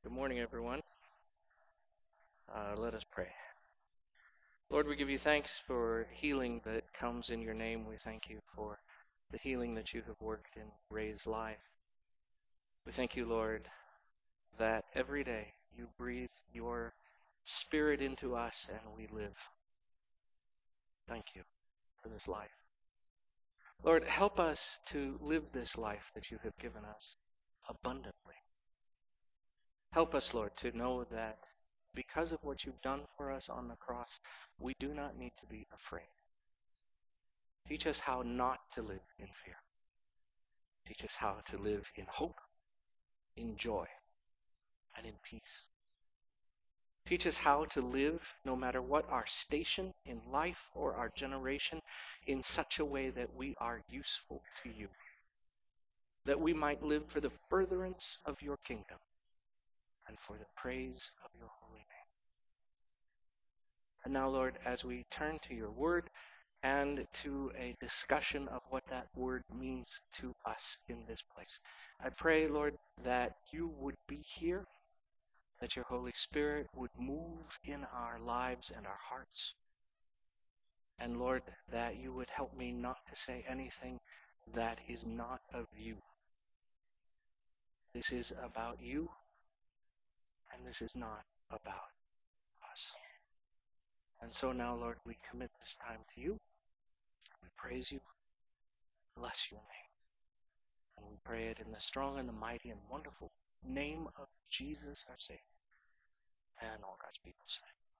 Good morning, everyone. Let us pray. Lord, we give you thanks for healing that comes in your name. We thank you for the healing that you have worked in Ray's life. We thank you, Lord, that every day you breathe your spirit into us and we live. Thank you for this life. Lord, help us to live this life that you have given us abundantly. Help us, Lord, to know that because of what you've done for us on the cross, we do not need to be afraid. Teach us how not to live in fear. Teach us how to live in hope, in joy, and in peace. Teach us how to live, no matter what our station in life or our generation, in such a way that we are useful to you, that we might live for the furtherance of your kingdom and for the praise of your holy name. And now, Lord, as we turn to your word and to a discussion of what that word means to us in this place, I pray, Lord, that you would be here, that your Holy Spirit would move in our lives and our hearts. And Lord, that you would help me not to say anything that is not of you. This is about you, and this is not about us. And so now, Lord, we commit this time to you. We praise you, bless your name. And we pray it in the strong and the mighty and wonderful name of Jesus our Savior. And all God's people say.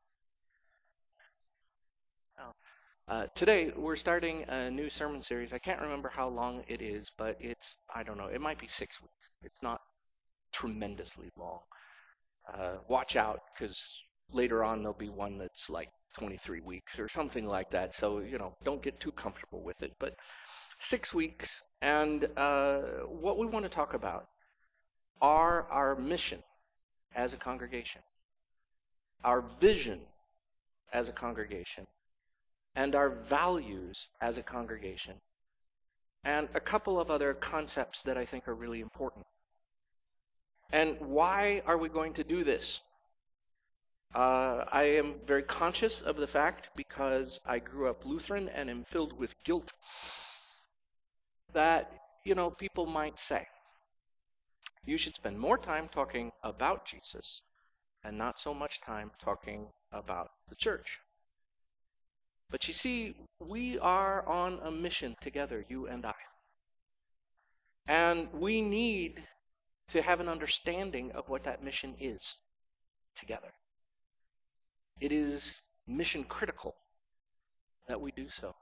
Today, we're starting a new sermon series. I can't remember how long it is, but I don't know, it might be 6 weeks. It's not tremendously long. Watch out, because later on there'll be one that's like 23 weeks or something like that. So, don't get too comfortable with it. But 6 weeks, and what we want to talk about are our mission as a congregation, our vision as a congregation, and our values as a congregation, and a couple of other concepts that I think are really important. And why are we going to do this? I am very conscious of the fact, because I grew up Lutheran and am filled with guilt, that, people might say, you should spend more time talking about Jesus and not so much time talking about the church. But you see, we are on a mission together, you and I. And we need to have an understanding of what that mission is together. It is mission critical that we do so.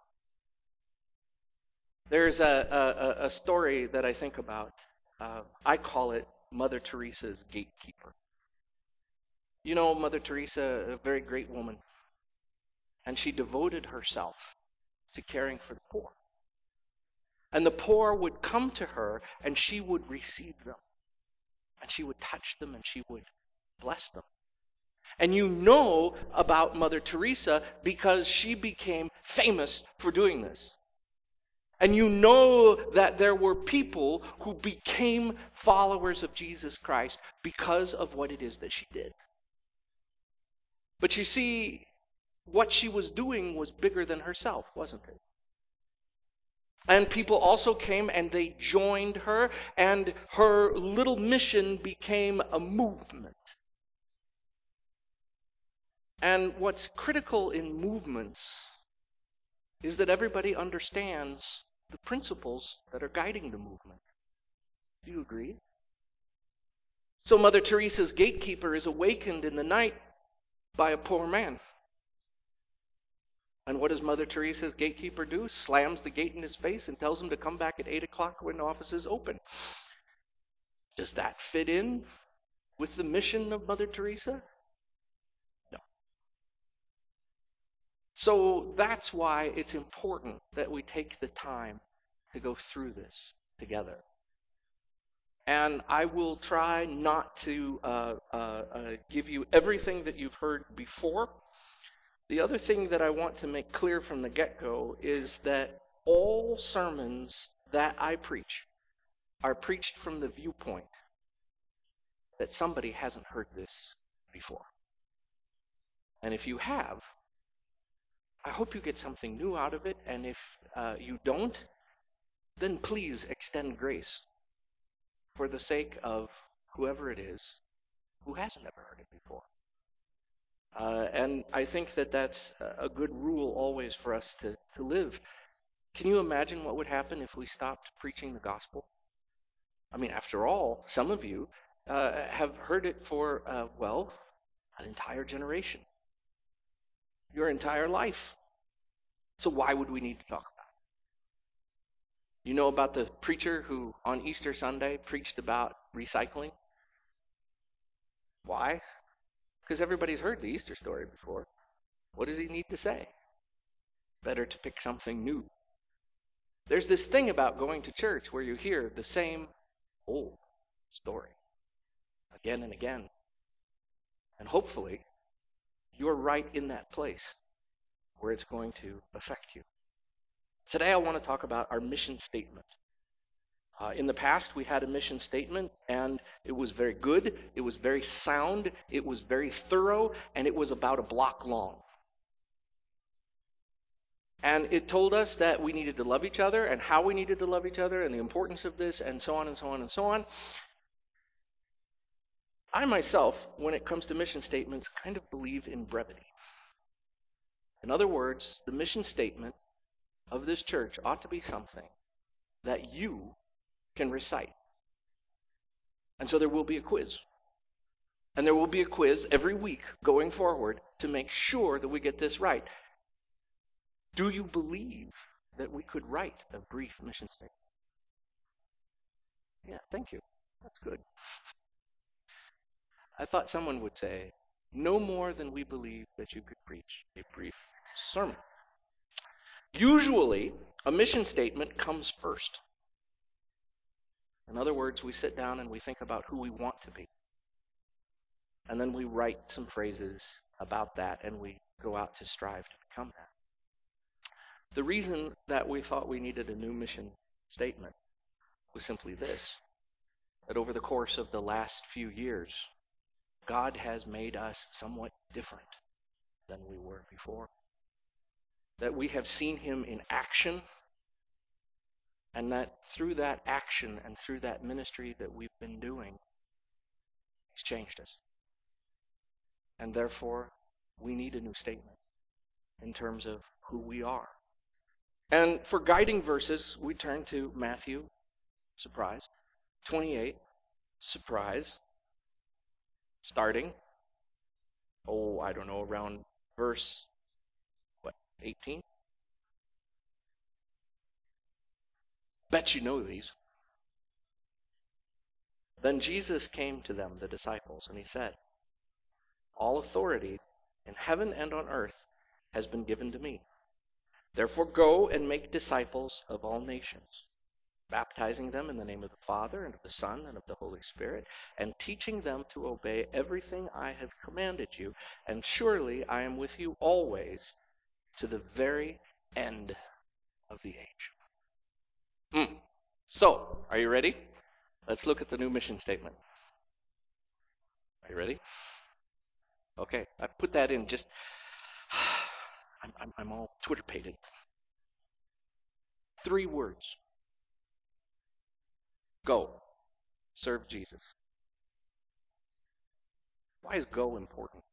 There's a story that I think about. I call it Mother Teresa's gatekeeper. You know, Mother Teresa, a very great woman, and she devoted herself to caring for the poor. And the poor would come to her, and she would receive them. And she would touch them, and she would bless them. And you know about Mother Teresa because she became famous for doing this. And you know that there were people who became followers of Jesus Christ because of what it is that she did. But you see, what she was doing was bigger than herself, wasn't it? And people also came and they joined her, and her little mission became a movement. And what's critical in movements is that everybody understands the principles that are guiding the movement. Do you agree? So Mother Teresa's gatekeeper is awakened in the night by a poor man. And what does Mother Teresa's gatekeeper do? Slams the gate in his face and tells him to come back at 8 o'clock when the office is open. Does that fit in with the mission of Mother Teresa? No. So that's why it's important that we take the time to go through this together. And I will try not to give you everything that you've heard before. The other thing that I want to make clear from the get-go is that all sermons that I preach are preached from the viewpoint that somebody hasn't heard this before. And if you have, I hope you get something new out of it. And if you don't, then please extend grace for the sake of whoever it is who hasn't ever heard it before. And I think that that's a good rule always for us to live. Can you imagine what would happen if we stopped preaching the gospel? I mean, after all, some of you have heard it for, well, an entire generation, your entire life. So why would we need to talk about it? You know about the preacher who on Easter Sunday preached about recycling? Why? Because everybody's heard the Easter story before. What does he need to say? Better to pick something new. There's this thing about going to church where you hear the same old story again and again. And hopefully, you're right in that place where it's going to affect you. Today, I want to talk about our mission statement. In the past, we had a mission statement, and it was very good, it was very sound, it was very thorough, and it was about a block long. And it told us that we needed to love each other and how we needed to love each other and the importance of this and so on and so on and so on. I myself, when it comes to mission statements, kind of believe in brevity. In other words, the mission statement of this church ought to be something that you can recite. And so there will be a quiz. And there will be a quiz every week going forward to make sure that we get this right. Do you believe that we could write a brief mission statement? Yeah, thank you. That's good. I thought someone would say, no more than we believe that you could preach a brief sermon. Usually, a mission statement comes first. In other words, we sit down and we think about who we want to be. And then we write some phrases about that and we go out to strive to become that. The reason that we thought we needed a new mission statement was simply this, that over the course of the last few years, God has made us somewhat different than we were before. That we have seen him in action, and that through that action and through that ministry that we've been doing, he's changed us. And therefore, we need a new statement in terms of who we are. And for guiding verses, we turn to Matthew, surprise, 28, surprise, starting, I don't know, around verse, 18? Bet you know these. Then Jesus came to them, the disciples, and he said, all authority in heaven and on earth has been given to me. Therefore go and make disciples of all nations, baptizing them in the name of the Father and of the Son and of the Holy Spirit, and teaching them to obey everything I have commanded you. And surely I am with you always to the very end of the age. So, are you ready? Let's look at the new mission statement. Are you ready? Okay, I put that in just, I'm all Twitter-pated. 3 words. Go. Serve Jesus. Why is go important?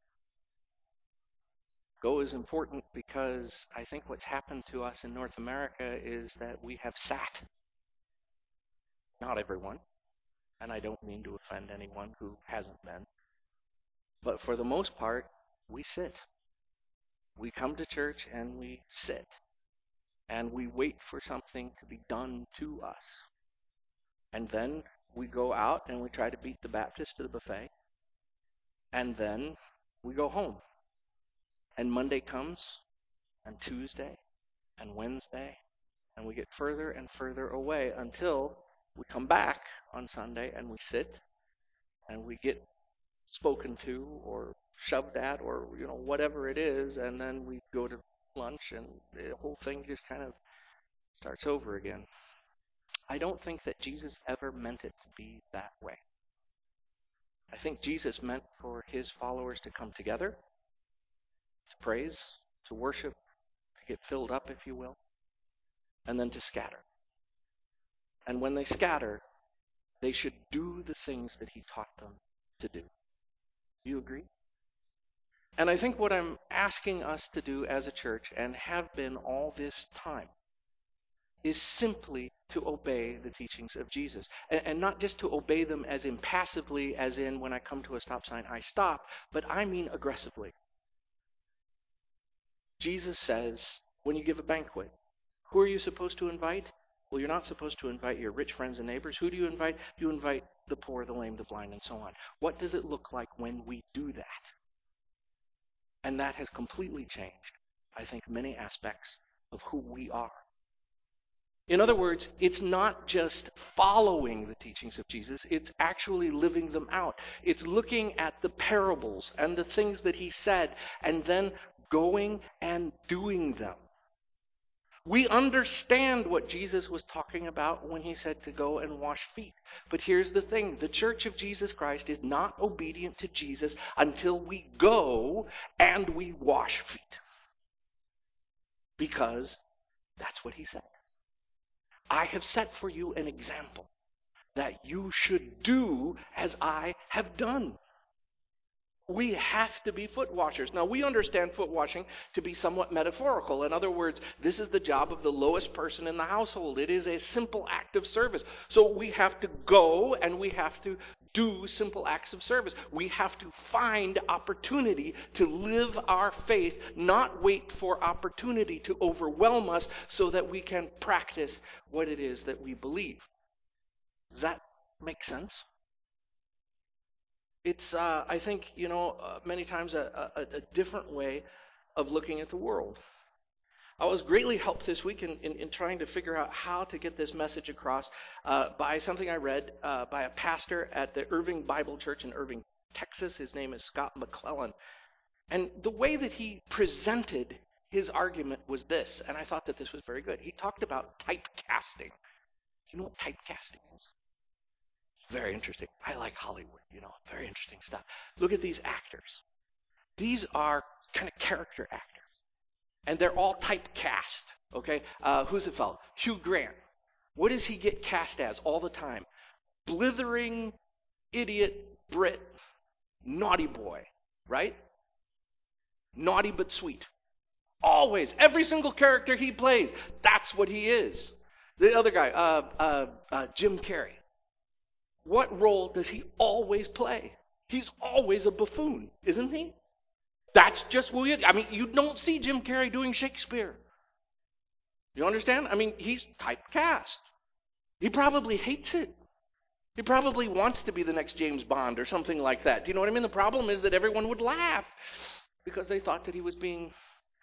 Go is important because I think what's happened to us in North America is that we have sat. Not everyone, and I don't mean to offend anyone who hasn't been. But for the most part, we sit. We come to church and we sit. And we wait for something to be done to us. And then we go out and we try to beat the Baptist to the buffet. And then we go home. And Monday comes, and Tuesday, and Wednesday, and we get further and further away until we come back on Sunday and we sit and we get spoken to or shoved at or whatever it is, and then we go to lunch and the whole thing just kind of starts over again. I don't think that Jesus ever meant it to be that way. I think Jesus meant for his followers to come together, to praise, to worship, to get filled up, if you will, and then to scatter. And when they scatter, they should do the things that he taught them to do. Do you agree? And I think what I'm asking us to do as a church, and have been all this time, is simply to obey the teachings of Jesus. And not just to obey them as impassively, as in when I come to a stop sign, I stop, but I mean aggressively. Jesus says, when you give a banquet, who are you supposed to invite? Well, you're not supposed to invite your rich friends and neighbors. Who do you invite? You invite the poor, the lame, the blind, and so on. What does it look like when we do that? And that has completely changed, I think, many aspects of who we are. In other words, it's not just following the teachings of Jesus, it's actually living them out. It's looking at the parables and the things that he said and then going and doing them. We understand what Jesus was talking about when he said to go and wash feet. But here's the thing. The Church of Jesus Christ is not obedient to Jesus until we go and we wash feet. Because that's what he said. I have set for you an example that you should do as I have done. We have to be foot washers. Now, we understand foot washing to be somewhat metaphorical. In other words, this is the job of the lowest person in the household. It is a simple act of service. So we have to go and we have to do simple acts of service. We have to find opportunity to live our faith, not wait for opportunity to overwhelm us so that we can practice what it is that we believe. Does that make sense? It's, I think, many times a different way of looking at the world. I was greatly helped this week in trying to figure out how to get this message across by something I read by a pastor at the Irving Bible Church in Irving, Texas. His name is Scott McClellan. And the way that he presented his argument was this, and I thought that this was very good. He talked about typecasting. You know what typecasting is? Very interesting. I like Hollywood, very interesting stuff. Look at these actors. These are kind of character actors. And they're all typecast, okay? Who's the fellow? Hugh Grant. What does he get cast as all the time? Blithering, idiot, Brit, naughty boy, right? Naughty but sweet. Always. Every single character he plays, that's what he is. The other guy, Jim Carrey. What role does he always play? He's always a buffoon, isn't he? That's just who he is. I mean, you don't see Jim Carrey doing Shakespeare. You understand? I mean, he's typecast. He probably hates it. He probably wants to be the next James Bond or something like that. Do you know what I mean? The problem is that everyone would laugh because they thought that he was being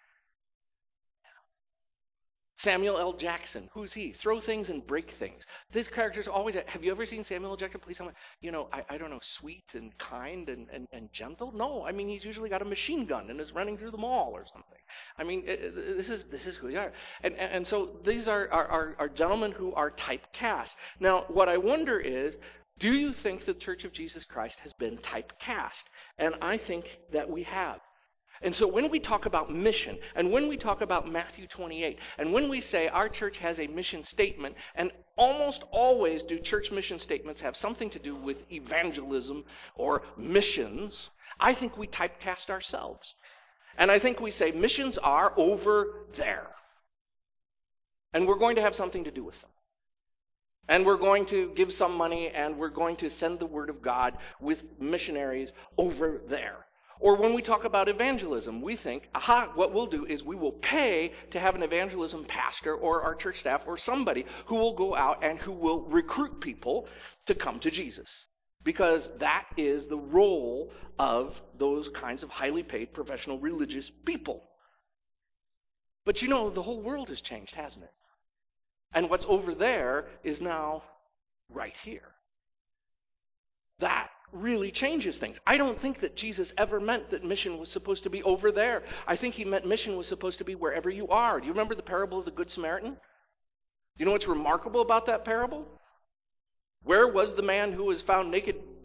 Samuel L. Jackson. Who's he? Throw things and break things. This character's always... Have you ever seen Samuel L. Jackson play someone, I don't know, sweet and kind and gentle? No, I mean, he's usually got a machine gun and is running through the mall or something. I mean, this is who they are. And so these are gentlemen who are typecast. Now, what I wonder is, do you think the Church of Jesus Christ has been typecast? And I think that we have. And so when we talk about mission, and when we talk about Matthew 28, and when we say our church has a mission statement, and almost always do church mission statements have something to do with evangelism or missions, I think we typecast ourselves. And I think we say missions are over there. And we're going to have something to do with them. And we're going to give some money, and we're going to send the word of God with missionaries over there. Or when we talk about evangelism, we think, what we'll do is we will pay to have an evangelism pastor or our church staff or somebody who will go out and who will recruit people to come to Jesus. Because that is the role of those kinds of highly paid professional religious people. But the whole world has changed, hasn't it? And what's over there is now right here. That really changes things. I don't think that Jesus ever meant that mission was supposed to be over there. I think he meant mission was supposed to be wherever you are. Do you remember the parable of the Good Samaritan? Do you know what's remarkable about that parable? Where was the man who was found naked,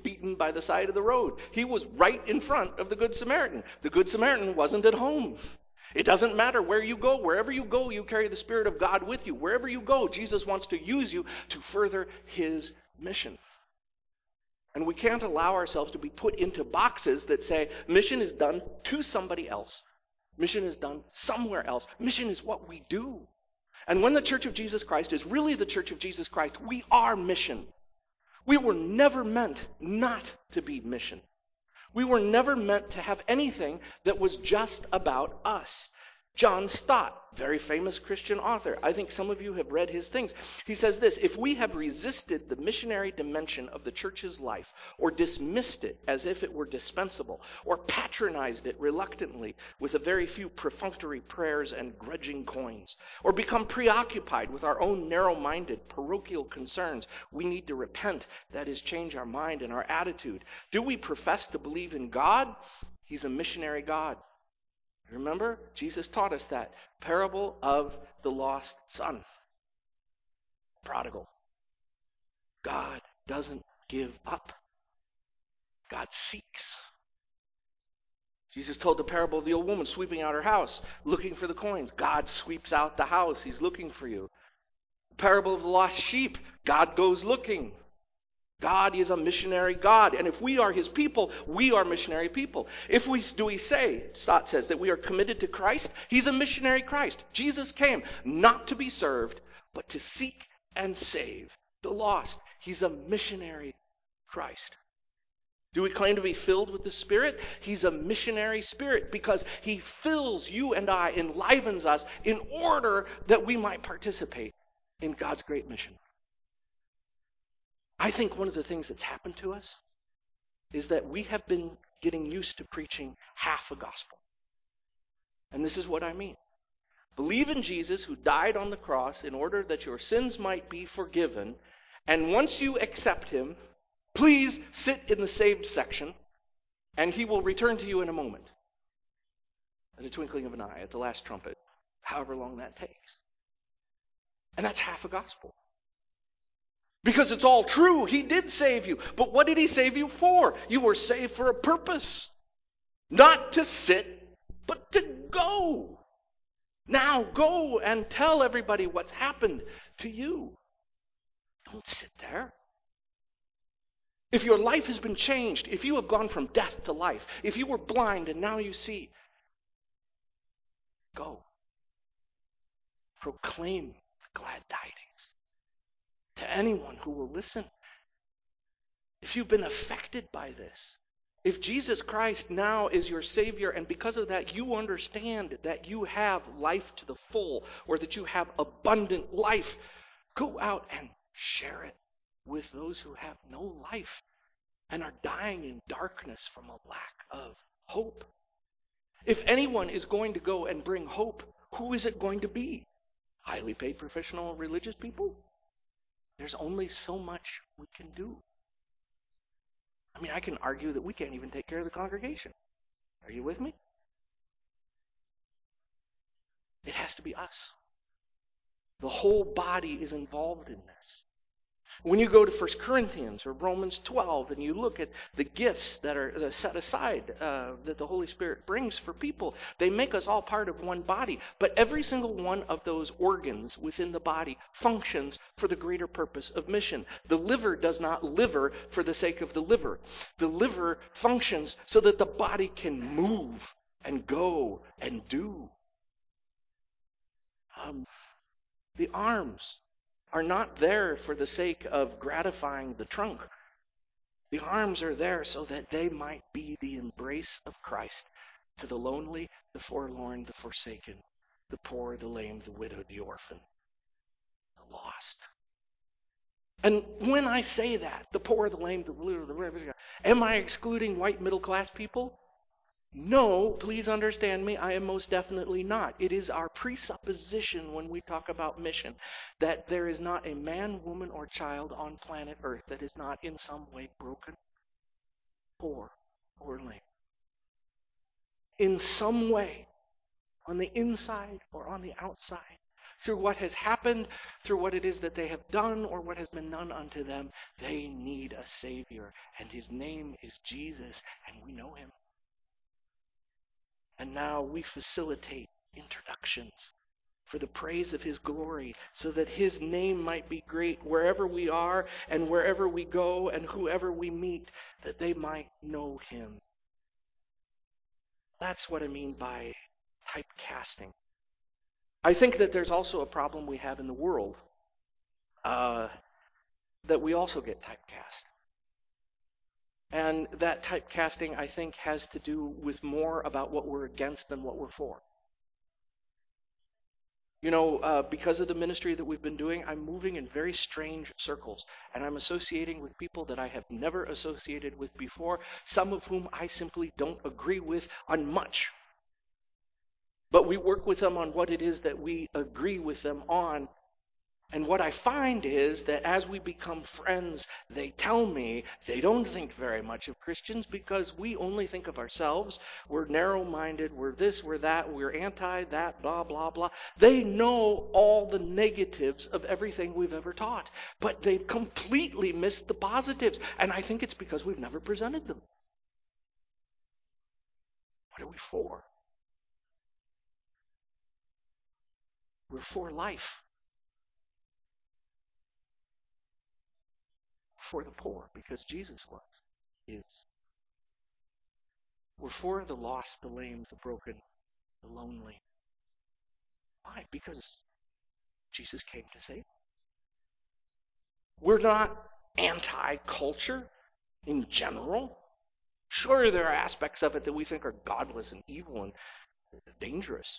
beaten by the side of the road. He was right in front of the Good Samaritan. The Good Samaritan wasn't at home. It doesn't matter where you go. Wherever you go, you carry the Spirit of God with you. Wherever you go, Jesus wants to use you to further his mission. And we can't allow ourselves to be put into boxes that say mission is done to somebody else. Mission is done somewhere else. Mission is what we do. And when the Church of Jesus Christ is really the Church of Jesus Christ, we are mission. We were never meant not to be mission. We were never meant to have anything that was just about us. John Stott, very famous Christian author, I think some of you have read his things. He says this: if we have resisted the missionary dimension of the church's life, or dismissed it as if it were dispensable, or patronized it reluctantly with a very few perfunctory prayers and grudging coins, or become preoccupied with our own narrow-minded parochial concerns, we need to repent, that is, change our mind and our attitude. Do we profess to believe in God? He's a missionary God. Remember, Jesus taught us that parable of the lost son. Prodigal. God doesn't give up. God seeks. Jesus told the parable of the old woman sweeping out her house, looking for the coins. God sweeps out the house. He's looking for you. The parable of the lost sheep. God goes looking. God is a missionary God. And if we are his people, we are missionary people. If we say, Stott says, that we are committed to Christ, he's a missionary Christ. Jesus came not to be served, but to seek and save the lost. He's a missionary Christ. Do we claim to be filled with the Spirit? He's a missionary Spirit because he fills you and I, enlivens us in order that we might participate in God's great mission. I think one of the things that's happened to us is that we have been getting used to preaching half a gospel. And this is what I mean. Believe in Jesus who died on the cross in order that your sins might be forgiven. And once you accept him, please sit in the saved section and he will return to you in a moment. At a twinkling of an eye, at the last trumpet, however long that takes. And that's half a gospel. Because it's all true. He did save you. But what did he save you for? You were saved for a purpose. Not to sit, but to go. Now go and tell everybody what's happened to you. Don't sit there. If your life has been changed, if you have gone from death to life, if you were blind and now you see, go. Proclaim the glad tidings to anyone who will listen. If you've been affected by this, if Jesus Christ now is your Savior, and because of that you understand that you have life to the full, or that you have abundant life, go out and share it with those who have no life and are dying in darkness from a lack of hope. If anyone is going to go and bring hope, who is it going to be? Highly paid professional religious people? There's only so much we can do. I mean, I can argue that we can't even take care of the congregation. Are you with me? It has to be us. The whole body is involved in this. When you go to 1 Corinthians or Romans 12 and you look at the gifts that are set aside that the Holy Spirit brings for people, they make us all part of one body. But every single one of those organs within the body functions for the greater purpose of mission. The liver does not liver for the sake of the liver. The liver functions so that the body can move and go and do. The arms are not there for the sake of gratifying the trunk. The arms are there so that they might be the embrace of Christ to the lonely, the forlorn, the forsaken, the poor, the lame, the widowed, the orphan, the lost. And when I say that, the poor, the lame, the widowed, the widowed, am I excluding white middle-class people? No, please understand me, I am most definitely not. It is our presupposition when we talk about mission that there is not a man, woman, or child on planet Earth that is not in some way broken, poor, or lame. In some way, on the inside or on the outside, through what has happened, through what it is that they have done or what has been done unto them. They need a Savior, and his name is Jesus, and we know him. And now we facilitate introductions for the praise of his glory, so that his name might be great wherever we are and wherever we go and whoever we meet, that they might know him. That's what I mean by typecasting. I think that there's also a problem we have in the world, that we also get typecast. And that typecasting, I think, has to do with more about what we're against than what we're for. You know, because of the ministry that we've been doing, I'm moving in very strange circles, and I'm associating with people that I have never associated with before, some of whom I simply don't agree with on much. But we work with them on what it is that we agree with them on. And what I find is that as we become friends, they tell me they don't think very much of Christians because we only think of ourselves. We're narrow-minded, we're this, we're that, we're anti that, blah, blah, blah. They know all the negatives of everything we've ever taught, but they've completely missed the positives. And I think it's because we've never presented them. What are we for? We're for life. For the poor, because Jesus is. We're for the lost, the lame, the broken, the lonely. Why? Because Jesus came to save. We're not anti-culture in general. Sure, there are aspects of it that we think are godless and evil and dangerous.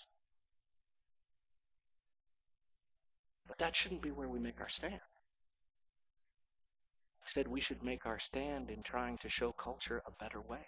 But that shouldn't be where we make our stand. Instead, we should make our stand in trying to show culture a better way.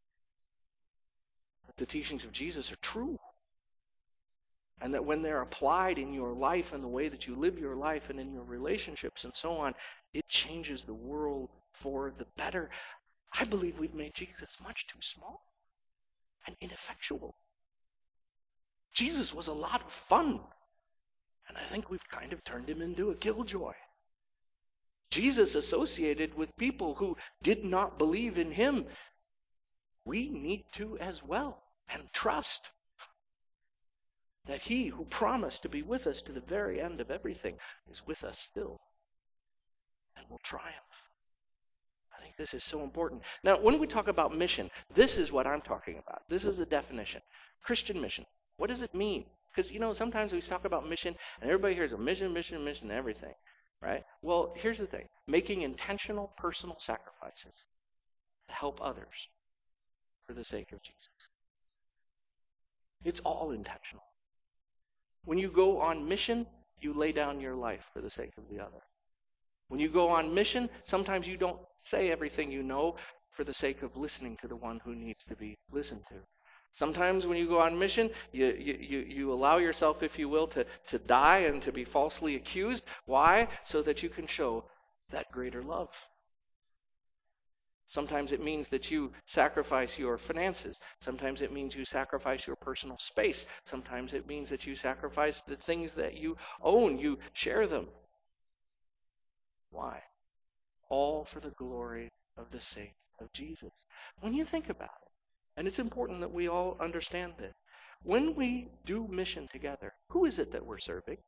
That the teachings of Jesus are true. And that when they're applied in your life and the way that you live your life and in your relationships and so on, it changes the world for the better. I believe we've made Jesus much too small and ineffectual. Jesus was a lot of fun, and I think we've kind of turned him into a killjoy. Jesus associated with people who did not believe in him. We need to as well, and trust that he who promised to be with us to the very end of everything is with us still and will triumph. I think this is so important. Now, when we talk about mission, this is what I'm talking about. This is the definition. Christian mission. What does it mean? Because, you know, sometimes we talk about mission, and everybody hears a mission, mission, mission, everything, right? Well, here's the thing. Making intentional personal sacrifices to help others for the sake of Jesus. It's all intentional. When you go on mission, you lay down your life for the sake of the other. When you go on mission, sometimes you don't say everything you know for the sake of listening to the one who needs to be listened to. Sometimes when you go on mission, you allow yourself, if you will, to die and to be falsely accused. Why? So that you can show that greater love. Sometimes it means that you sacrifice your finances. Sometimes it means you sacrifice your personal space. Sometimes it means that you sacrifice the things that you own. You share them. Why? All for the glory of the sake of Jesus. When you think about it, and it's important that we all understand this, when we do mission together, who is it that we're serving?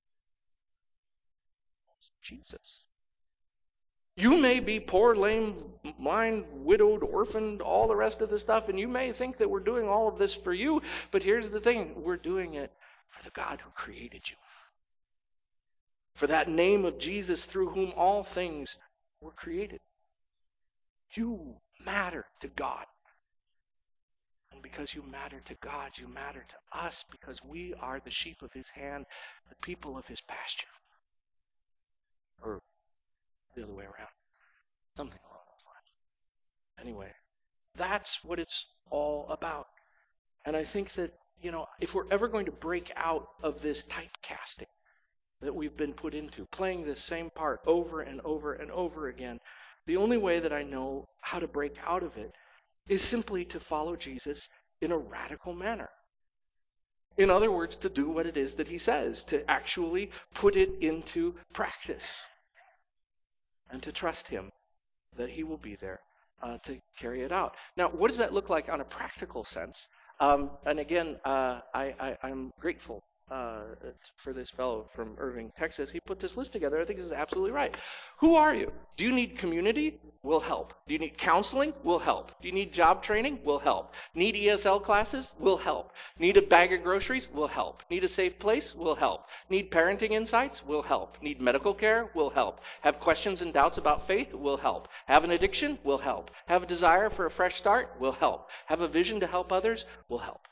It's Jesus. You may be poor, lame, blind, widowed, orphaned, all the rest of the stuff, and you may think that we're doing all of this for you, but here's the thing, we're doing it for the God who created you. For that name of Jesus through whom all things were created. You matter to God. And because you matter to God, you matter to us because we are the sheep of his hand, the people of his pasture. Or the other way around. Something along those lines. Anyway, that's what it's all about. And I think that, you know, if we're ever going to break out of this typecasting that we've been put into, playing this same part over and over and over again, the only way that I know how to break out of it is simply to follow Jesus in a radical manner. In other words, to do what it is that he says, to actually put it into practice and to trust him that he will be there to carry it out. Now, what does that look like on a practical sense? And again, I'm grateful for this fellow from Irving, Texas. He put this list together. I think this is absolutely right. Who are you? Do you need community? We'll help. Do you need counseling? We'll help. Do you need job training? We'll help. Need ESL classes? We'll help. Need a bag of groceries? We'll help. Need a safe place? We'll help. Need parenting insights? We'll help. Need medical care? We'll help. Have questions and doubts about faith? We'll help. Have an addiction? We'll help. Have a desire for a fresh start? We'll help. Have a vision to help others? We'll help.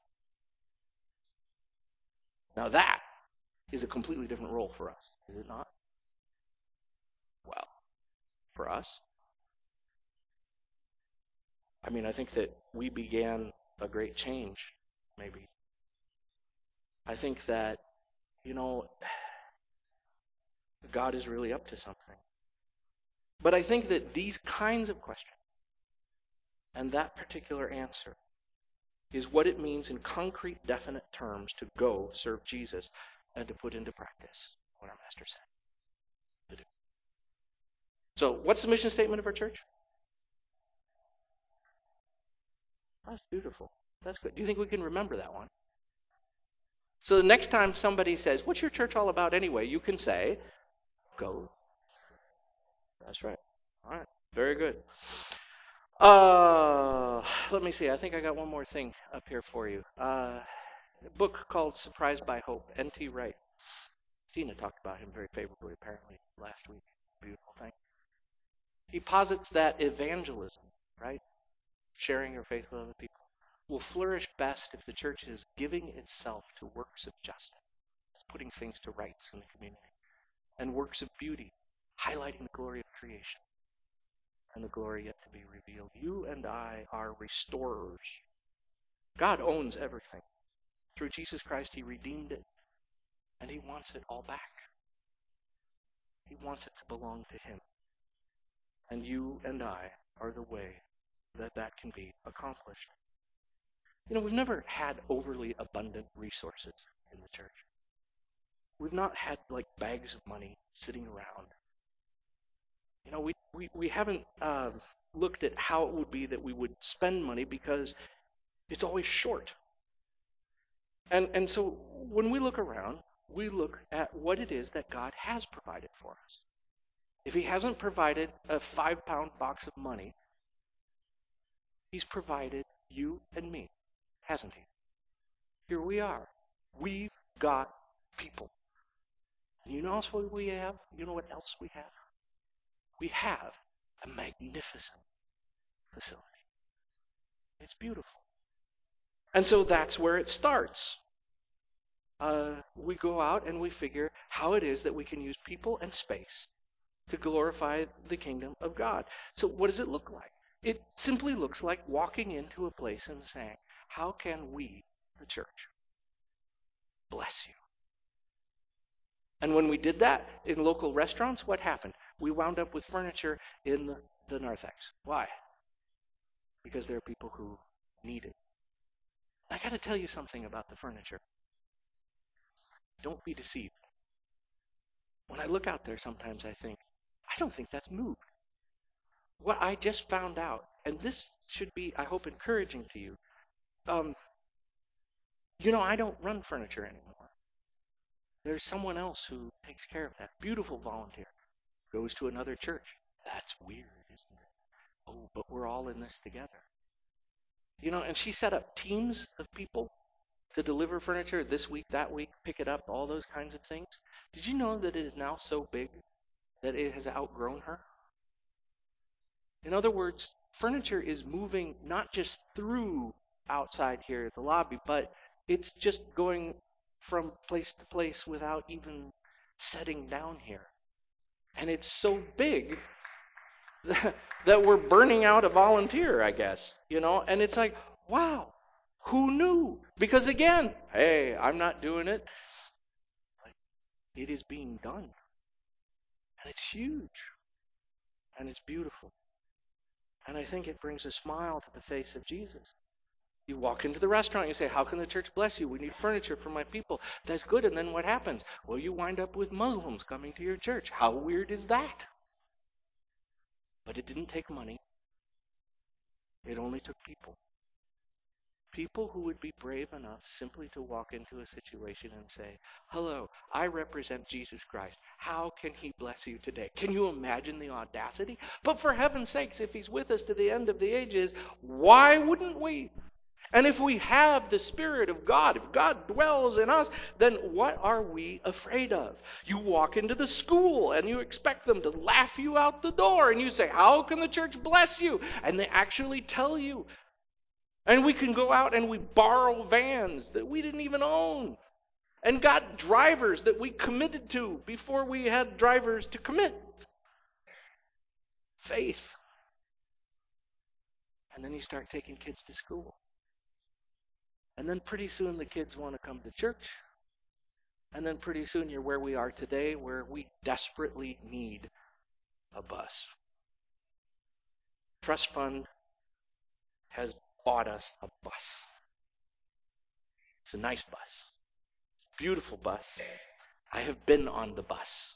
Now that is a completely different role for us, is it not? Well, for us, I think that we began a great change, maybe. I think that, you know, God is really up to something. But I think that these kinds of questions and that particular answer is what it means in concrete, definite terms to go serve Jesus and to put into practice what our Master said to do. So, what's the mission statement of our church? That's beautiful. That's good. Do you think we can remember that one? So the next time somebody says, "What's your church all about anyway?" you can say, "Go." That's right. All right. Very good. Let me see. I think I got one more thing up here for you. A book called Surprised by Hope, N.T. Wright. Tina talked about him very favorably, apparently, last week. Beautiful thing. He posits that evangelism, right, sharing your faith with other people, will flourish best if the church is giving itself to works of justice, putting things to rights in the community, and works of beauty, highlighting the glory of creation and the glory yet to be revealed. You and I are restorers. God owns everything. Through Jesus Christ, he redeemed it, and he wants it all back. He wants it to belong to him. And you and I are the way that that can be accomplished. You know, we've never had overly abundant resources in the church. We've not had like bags of money sitting around. You know, we haven't looked at how it would be that we would spend money because it's always short. And so when we look around, we look at what it is that God has provided for us. If he hasn't provided a 5-pound box of money, he's provided you and me, hasn't he? Here we are. We've got people. And you know what we have? You know what else we have? We have a magnificent facility. It's beautiful. And so that's where it starts. We go out and we figure how it is that we can use people and space to glorify the kingdom of God. So what does it look like? It simply looks like walking into a place and saying, how can we, the church, bless you? And when we did that in local restaurants, what happened? We wound up with furniture in the narthex. Why? Because there are people who need it. I got to tell you something about the furniture. Don't be deceived. When I look out there, sometimes I think, I don't think that's moved. What I just found out, and this should be, I hope, encouraging to you. I don't run furniture anymore. There's someone else who takes care of that. Beautiful volunteer. Goes to another church. That's weird, isn't it? Oh, but we're all in this together. And she set up teams of people to deliver furniture this week, that week, pick it up, all those kinds of things. Did you know that it is now so big that it has outgrown her? In other words, furniture is moving not just through outside here at the lobby, but it's just going from place to place without even setting down here. And it's so big that we're burning out a volunteer, I guess, and it's like, wow, who knew? Because again, hey, I'm not doing it. It is being done. And it's huge. And it's beautiful. And I think it brings a smile to the face of Jesus. You walk into the restaurant, you say, how can the church bless you? We need furniture for my people. That's good. And then what happens? Well, you wind up with Muslims coming to your church. How weird is that? But it didn't take money. It only took people. People who would be brave enough simply to walk into a situation and say, hello, I represent Jesus Christ. How can he bless you today? Can you imagine the audacity? But for heaven's sakes, if he's with us to the end of the ages, why wouldn't we? And if we have the Spirit of God, if God dwells in us, then what are we afraid of? You walk into the school and you expect them to laugh you out the door, and you say, how can the church bless you? And they actually tell you. And we can go out and we borrow vans that we didn't even own, and got drivers that we committed to before we had drivers to commit. Faith. And then you start taking kids to school. And then pretty soon the kids want to come to church. And then pretty soon you're where we are today, where we desperately need a bus. Trust Fund has bought us a bus. It's a nice bus. Beautiful bus. I have been on the bus.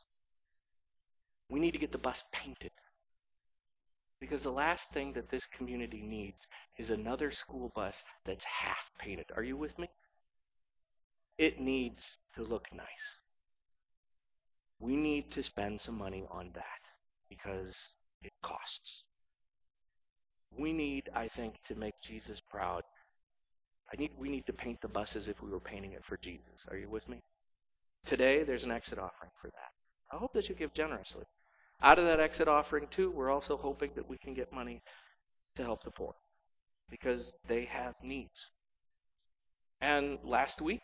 We need to get the bus painted. Because the last thing that this community needs is another school bus that's half painted. Are you with me? It needs to look nice. We need to spend some money on that because it costs. We need, I think, to make Jesus proud. We need to paint the bus as if we were painting it for Jesus. Are you with me? Today, there's an exit offering for that. I hope that you give generously. Out of that exit offering, too, we're also hoping that we can get money to help the poor because they have needs. And last week,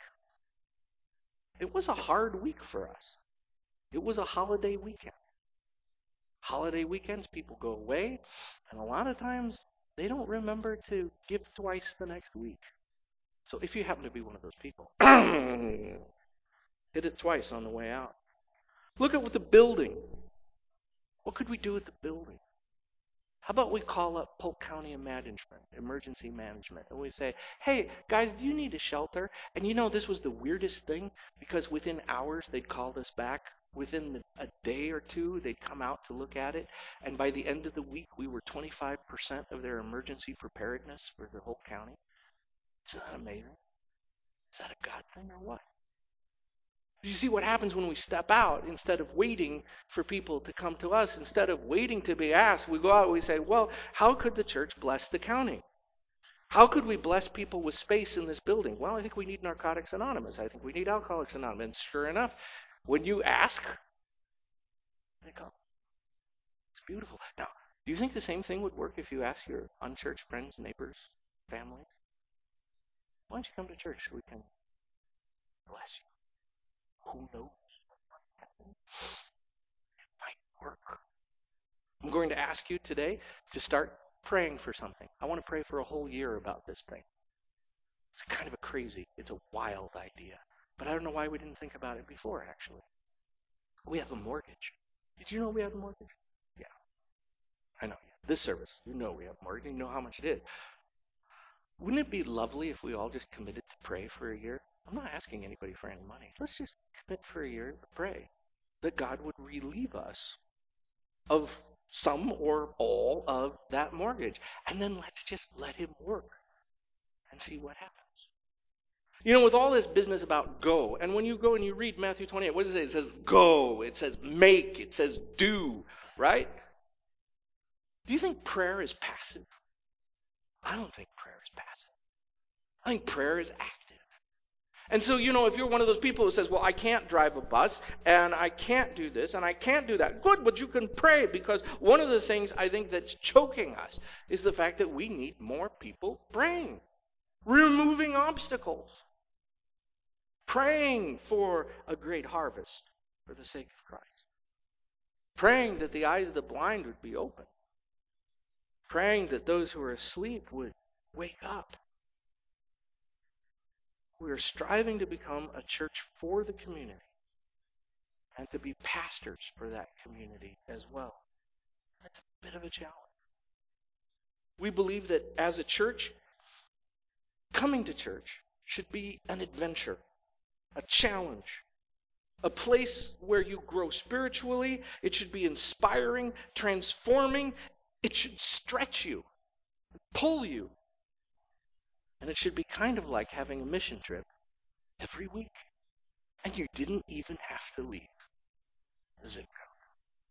it was a hard week for us. It was a holiday weekend. Holiday weekends, people go away, and a lot of times they don't remember to give twice the next week. So if you happen to be one of those people, hit it twice on the way out. Look at what the building. What could we do with the building? How about we call up Polk County Emergency Management, and we say, hey, guys, do you need a shelter? And you know, this was the weirdest thing, because within hours they'd call us back. Within a day or two, they'd come out to look at it. And by the end of the week, we were 25% of their emergency preparedness for the whole county. Isn't that amazing? Is that a God thing or what? You see what happens when we step out instead of waiting for people to come to us, instead of waiting to be asked, we go out and we say, well, how could the church bless the county? How could we bless people with space in this building? Well, I think we need Narcotics Anonymous. I think we need Alcoholics Anonymous. And sure enough, when you ask, they come. It's beautiful. Now, do you think the same thing would work if you ask your unchurched friends, neighbors, families? Why don't you come to church so we can bless you? Who knows? It might work. I'm going to ask you today to start praying for something. I want to pray for a whole year about this thing. It's kind of it's a wild idea. But I don't know why we didn't think about it before, actually. We have a mortgage. Did you know we have a mortgage? Yeah. I know. This service, you know we have a mortgage. You know how much it is. Wouldn't it be lovely if we all just committed to pray for a year? I'm not asking anybody for any money. Let's just commit for a year to pray that God would relieve us of some or all of that mortgage. And then let's just let him work and see what happens. You know, with all this business about go, and when you go and you read Matthew 28, what does it say? It says go, it says make, it says do, right? Do you think prayer is passive? I don't think prayer is passive. I think prayer is active. And so, you know, if you're one of those people who says, well, I can't drive a bus, and I can't do this, and I can't do that. Good, but you can pray, because one of the things I think that's choking us is the fact that we need more people praying, removing obstacles, praying for a great harvest for the sake of Christ, praying that the eyes of the blind would be open, praying that those who are asleep would wake up. We are striving to become a church for the community and to be pastors for that community as well. That's a bit of a challenge. We believe that as a church, Coming to church should be an adventure, a challenge, a place where you grow spiritually. It should be inspiring, transforming. It should stretch you, pull you. And it should be kind of like having a mission trip every week. And you didn't even have to leave the zip code.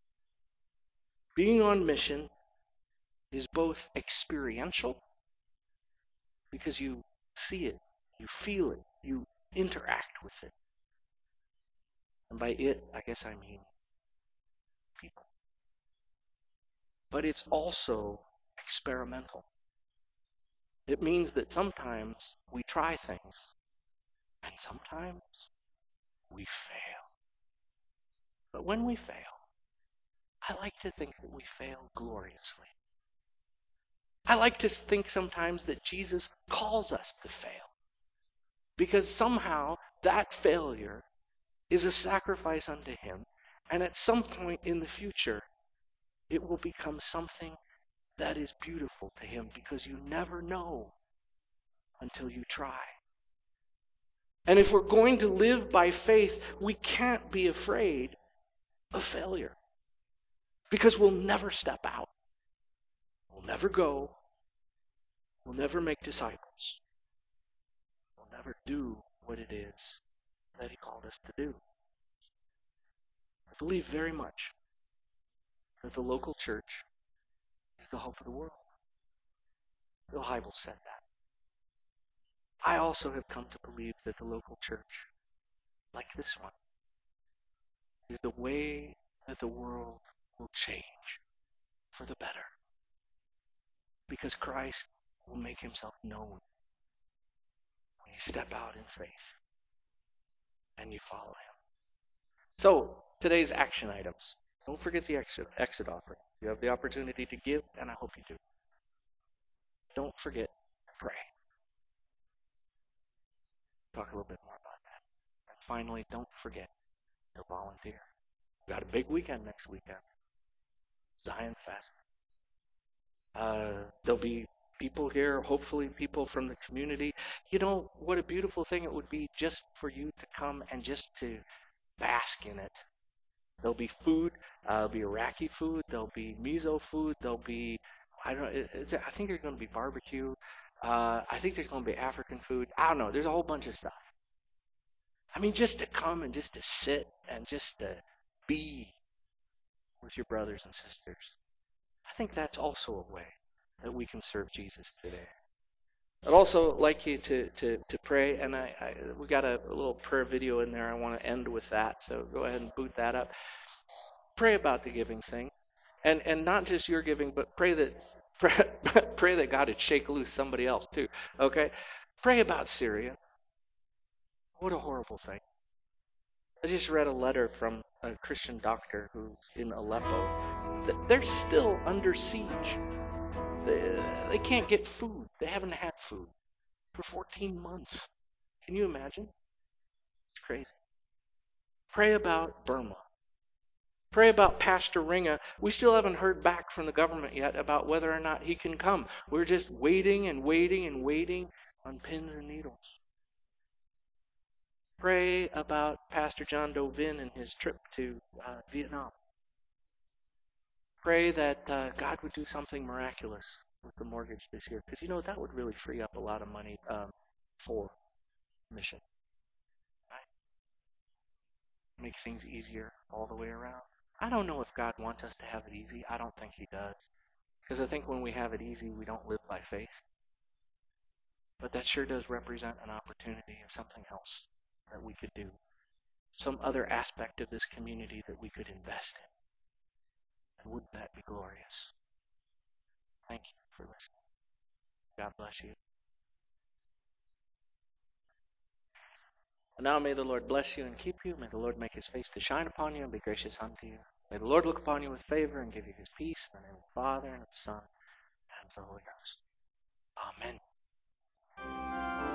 Being on mission is both experiential, because you see it, you feel it, you interact with it. And by it, I guess I mean people. But it's also experimental. It means that sometimes we try things, and sometimes we fail. But when we fail, I like to think that we fail gloriously. I like to think sometimes that Jesus calls us to fail, because somehow that failure is a sacrifice unto him, and at some point in the future, it will become something that is beautiful to him, because you never know until you try. And if we're going to live by faith, we can't be afraid of failure, because we'll never step out. We'll never go. We'll never make disciples. We'll never do what it is that he called us to do. I believe very much that the local church is the hope of the world. The Bible said that. I also have come to believe that the local church, like this one, is the way that the world will change for the better. Because Christ will make himself known when you step out in faith and you follow him. So, today's action items. Don't forget the exit offering. You have the opportunity to give, and I hope you do. Don't forget to pray. Talk a little bit more about that. And finally, don't forget to volunteer. We've got a big weekend next weekend. Zion Fest. There'll be people here, hopefully people from the community. You know, what a beautiful thing it would be just for you to come and just to bask in it. There'll be food. There'll be Iraqi food. There'll be miso food. There'll be, I think there's going to be barbecue. I think there's going to be African food. I don't know. There's a whole bunch of stuff. I mean, just to come and just to sit and just to be with your brothers and sisters. I think that's also a way that we can serve Jesus today. I'd also like you to pray, and we got a little prayer video in there. I want to end with that, so go ahead and boot that up. Pray about the giving thing, and not just your giving, but pray that God would shake loose somebody else too. Okay, pray about Syria. What a horrible thing. I just read a letter from a Christian doctor who's in Aleppo. They're still under siege. They can't get food. They haven't had food for 14 months. Can you imagine? It's crazy. Pray about Burma. Pray about Pastor Ringa. We still haven't heard back from the government yet about whether or not he can come. We're just waiting and waiting and waiting on pins and needles. Pray about Pastor John Doe Vin and his trip to Vietnam. Pray that God would do something miraculous with the mortgage this year, because that would really free up a lot of money for mission. Right? Make things easier all the way around. I don't know if God wants us to have it easy. I don't think he does. Because I think when we have it easy, we don't live by faith. But that sure does represent an opportunity of something else that we could do. Some other aspect of this community that we could invest in. And wouldn't that be glorious? Thank you for listening. God bless you. And now may the Lord bless you and keep you. May the Lord make his face to shine upon you and be gracious unto you. May the Lord look upon you with favor and give you his peace. In the name of the Father, and of the Son, and of the Holy Ghost. Amen.